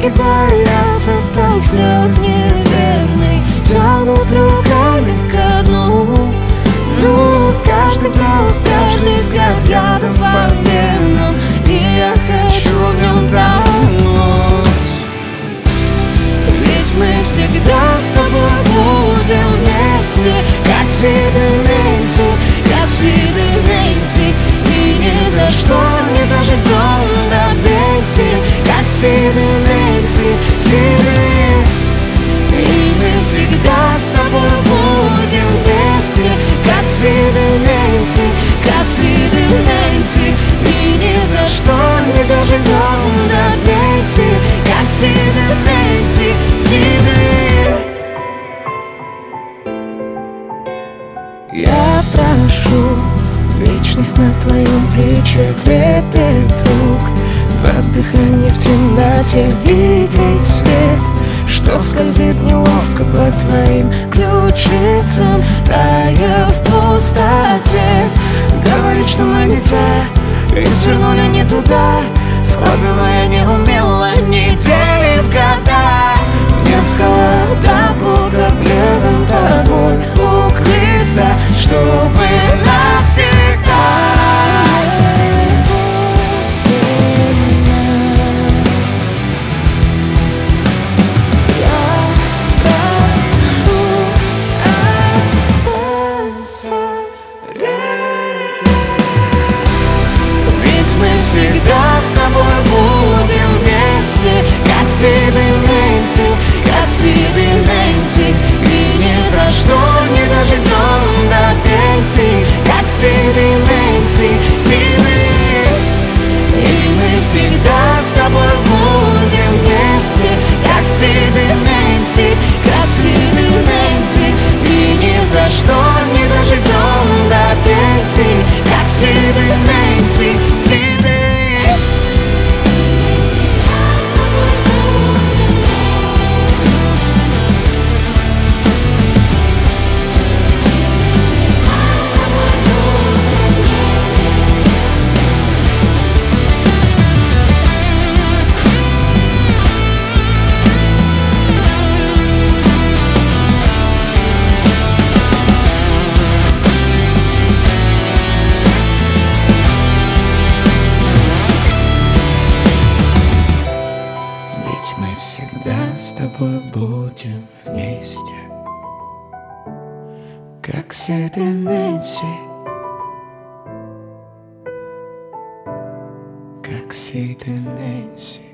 боятся так сделать неверный, тянут руками ко дну. Ну, каждый вдох, каждый взгляд ядом по венам, и я хочу в нем тонуть. Ведь мы всегда с тобой будем вместе, как Сид и Нэнси, как Сид и Нэнси. И ни за что не доживем до пенсии, как Сид и Нэнси, Сид и мы всегда с тобой будем вместе, как Сид и Нэнси, как Сид и Нэнси. И ни за что не доживем до пенсии, как Сид и Нэнси, Сид и. Я прошу вечность на твоем плече, трепет рук, два дыхания в темноте, видеть свет, что скользит неловко по твоим ключицам, тая в пустоте. Говорит, что мы не те, и свернули не туда, складывая неумело недели в года. Не в холода, будто пледом тобой укрыться, чтобы навсегда. Мы всегда с тобой будем вместе, как Сид и Нэнси, как Сид и Нэнси. И ни за что не доживем до пенсии, как Сид и Нэнси, Сид и мы всегда с тобой будем вместе, как Сид и Нэнси, как Сид и Нэнси. И ни за что не доживем до пенсии, как Сид и Нэнси, Сид. Мы всегда с тобой будем вместе, как Сид и Нэнси, как Сид и Нэнси.